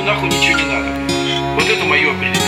нахуй ничего не надо. Вот это мое определение.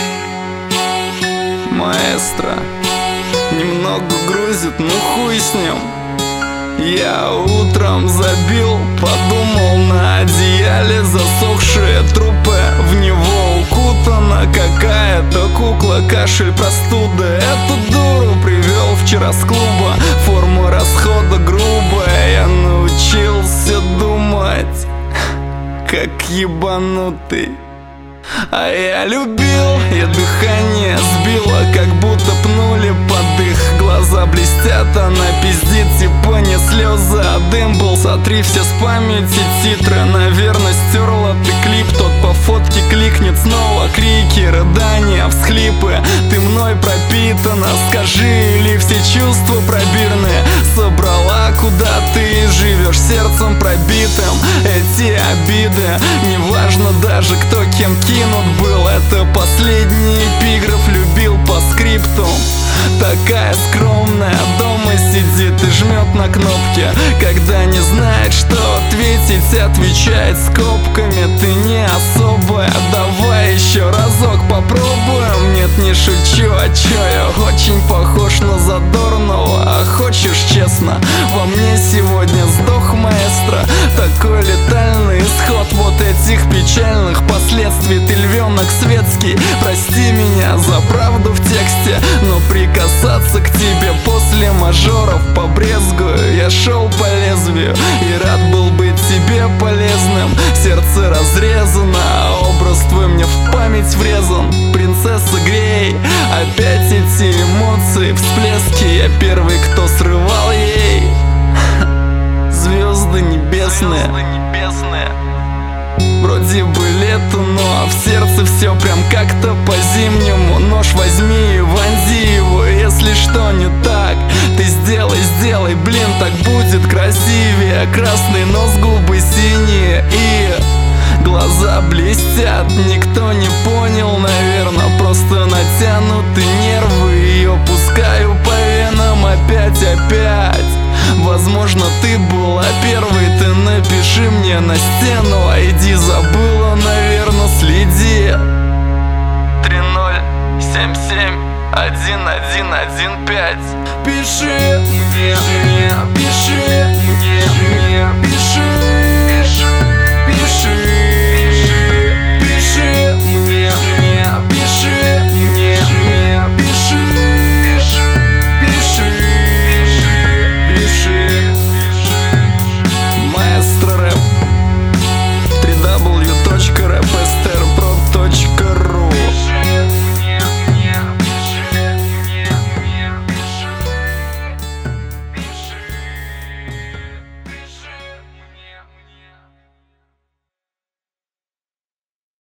Маэстро немного грузит, ну хуй с ним. Я утром забил, подумал, на одеяле засохшие трупы. В него укутана какая-то кукла, кашель, простуда. Эту дуру привел вчера с клуба. Форма расхода грубая, я научился думать как ебанутый. А я любил, и дыхание сбило, как будто пнули под их. Глаза блестят, она пиздит, типа не слезы, а дым был. Сотри все с памяти титры, наверное, стерла ты клип. Тот по фотке кликнет снова, крики, рыдания, всхлипы. Ты мной пропитана, скажи, или все чувства пробирные собрала, куда ты живешь сердцем пробитым. Эти обиды, неважно даже кто кем кинут был. Это последний эпиграф, любил по скрипту. Такая скромная, дома сидит и жмет на кнопки. Когда не знает, что ответить, отвечает скобками. Ты не особая, давай еще разок попробуем. Нет, не шучу, а чё, я очень похож на Задорнова. А хочешь честно, во мне сегодня сдох маэстро. Такой летальный исход вот этих печальных последствий. Ты львенок светский, прости меня за правду в тексте, но прикасаться к тебе после мажоров побрезгую. Я шел по лезвию и рад был быть тебе полезным. Сердце разрезано, а образ твой мне в память врезан. Принцесса грей, опять эти эмоции, всплески. Я первый, кто срывал ей звезды небесные. Вроде бы лето, но в сердце все прям как-то по-зимнему. Нож возьми и вонзи его, если что не так ты сделай, блин, так будет красивее. Красный нос, губы синие и глаза блестят. Никто не понял, наверное, просто натянуты нервы. Ее пускаю по венам опять. Возможно, ты была первой, ты напиши мне на стену. ID забыла, наверное.